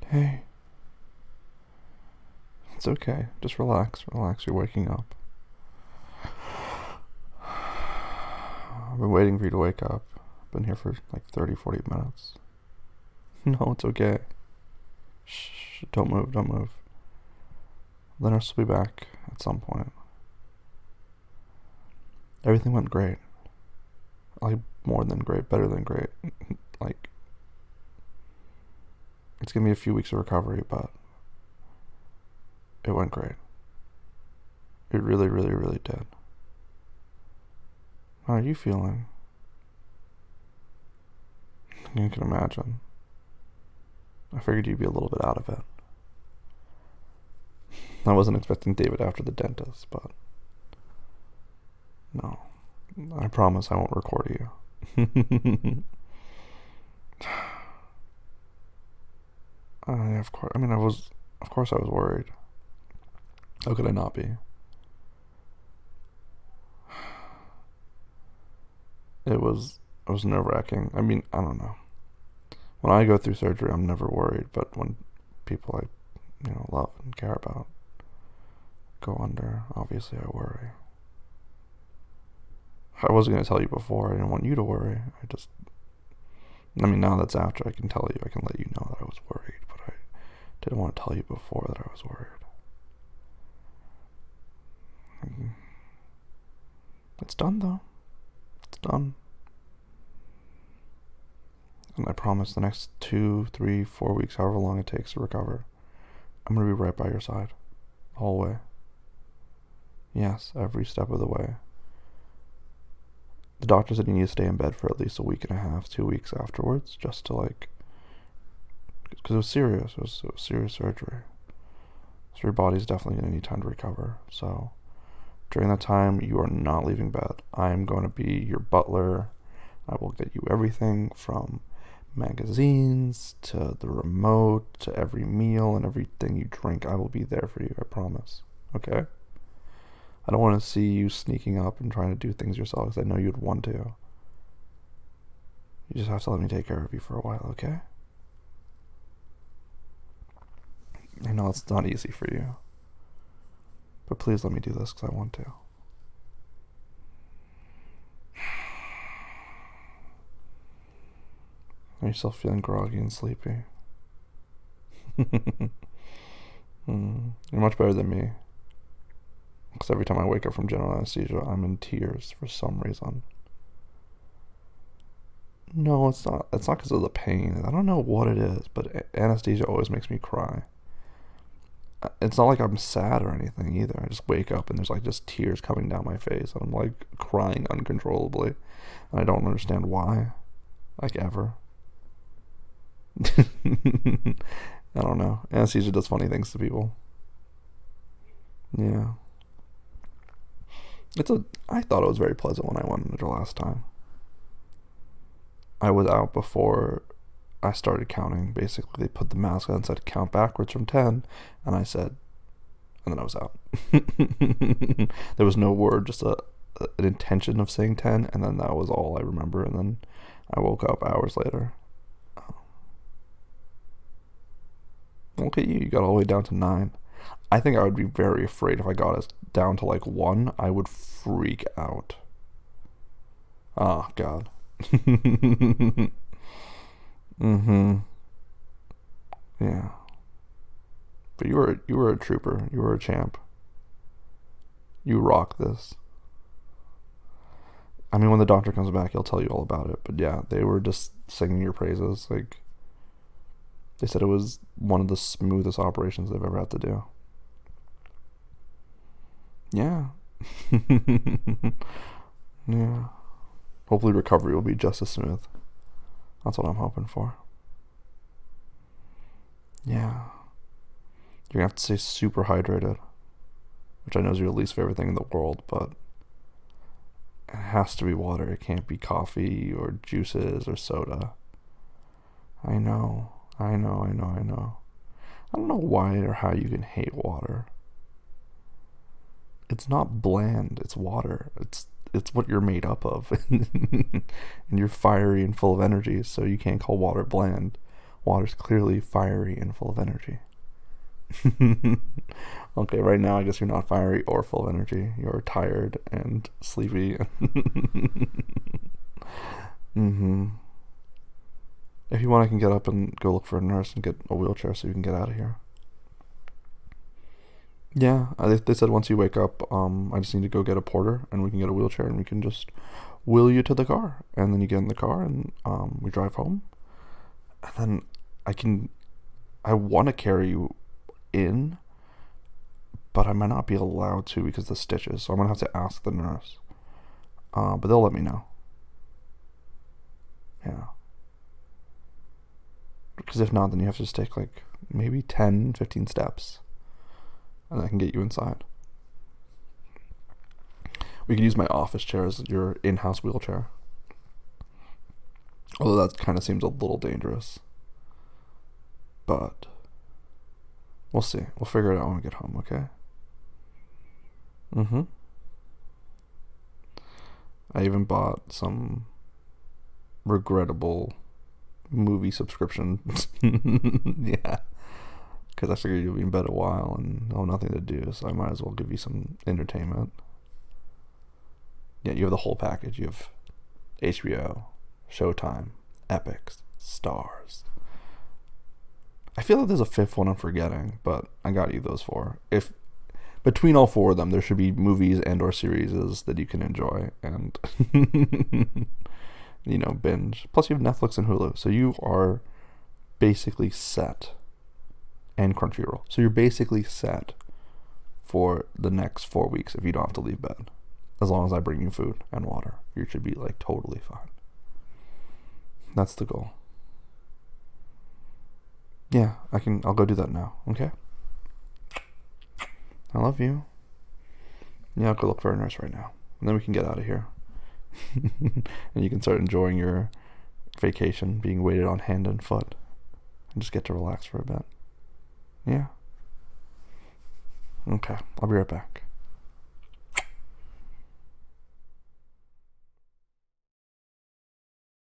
Hey, it's okay. Just relax, relax. You're waking up. I've been waiting for you to wake up. I've been here for like 30, 40 minutes. No, it's okay. Shh, don't move, don't move. The nurse will be back at some point. Everything went great. Like, more than great, better than great. Like, it's gonna be a few weeks of recovery, but it went great. It really, really, really did. How are you feeling? You can imagine. I figured you'd be a little bit out of it. I wasn't expecting David after the dentist, but no. I promise I won't record you. Of course. I mean, I was. Of course, I was worried. How could I not be? It was. It was nerve wracking. I mean, I don't know. When I go through surgery, I'm never worried. But when people I love and care about go under, obviously I worry. I wasn't gonna tell you before. I didn't want you to worry. I mean, now that's after, I can tell you. I can let you know that I was worried, but I didn't want to tell you before that I was worried. It's done though. It's done. And I promise the next 2, 3, 4 weeks, however long it takes to recover, I'm gonna be right by your side. The whole way. Yes, every step of the way. The doctor said you need to stay in bed for at least a week and a half, 2 weeks afterwards, just to because it was serious. It was serious surgery. So your body's definitely gonna need time to recover. So during that time, you are not leaving bed. I am going to be your butler. I will get you everything from magazines to the remote to every meal and everything you drink. I will be there for you, I promise. Okay? I don't want to see you sneaking up and trying to do things yourself because I know you'd want to. You just have to let me take care of you for a while, okay? I know it's not easy for you. But please let me do this because I want to. Are you still feeling groggy and sleepy? You're much better than me. Because every time I wake up from general anesthesia, I'm in tears for some reason. No, it's not. It's not because of the pain. I don't know what it is, but anesthesia always makes me cry. It's not like I'm sad or anything either. I just wake up and there's like just tears coming down my face, and I'm like crying uncontrollably, and I don't understand why, like ever. I don't know. Anesthesia does funny things to people. Yeah. I thought it was very pleasant when I went under last time. I was out before I started counting. Basically, they put the mask on and said count backwards from 10, and I said, and then I was out. There was no word, just an intention of saying 10, and then that was all I remember, and then I woke up hours later. Look at you, you got all the way down to 9. I think I would be very afraid if I got us down to like 1. I would freak out. Oh, God. Mm-hmm. Yeah. But you were a trooper. You were a champ. You rock this. I mean, when the doctor comes back, he'll tell you all about it. But yeah, they were just singing your praises. Like, they said it was one of the smoothest operations they've ever had to do. Yeah. Yeah. Hopefully recovery will be just as smooth. That's what I'm hoping for. Yeah. You're gonna have to stay super hydrated, which I know is your least favorite thing in the world, but it has to be water. It can't be coffee or juices or soda. I know. I don't know why or how you can hate water. It's not bland. It's water. It's what you're made up of, and you're fiery and full of energy. So you can't call water bland. Water's clearly fiery and full of energy. Okay, right now I guess you're not fiery or full of energy. You're tired and sleepy. Mm-hmm. If you want, I can get up and go look for a nurse and get a wheelchair so you can get out of here. Yeah, they said once you wake up, I just need to go get a porter and we can get a wheelchair and we can just wheel you to the car. And then you get in the car and we drive home. And then I want to carry you in, but I might not be allowed to because of the stitches. So I'm going to have to ask the nurse. But they'll let me know. Yeah. Because if not, then you have to just take like maybe 10, 15 steps. And I can get you inside. We can use my office chair as your in-house wheelchair. Although that kind of seems a little dangerous. But we'll see. We'll figure it out when we get home, okay? Mm-hmm. I even bought some regrettable movie subscription. Yeah. Because I figured you'll be in bed a while and I'll have nothing to do, so I might as well give you some entertainment. Yeah, you have the whole package. You have HBO, Showtime, Epix, Stars. I feel like there's a fifth one I'm forgetting, but I got you those four. If between all four of them, there should be movies and or series that you can enjoy and binge. Plus, you have Netflix and Hulu, so you are basically set. And Crunchyroll. So you're basically set for the next 4 weeks if you don't have to leave bed. As long as I bring you food and water, you should be like totally fine. That's the goal. Yeah, I'll go do that now, okay? I love you. Yeah, I'll go look for a nurse right now. And then we can get out of here. And you can start enjoying your vacation, being waited on hand and foot. And just get to relax for a bit. Yeah. Okay, I'll be right back.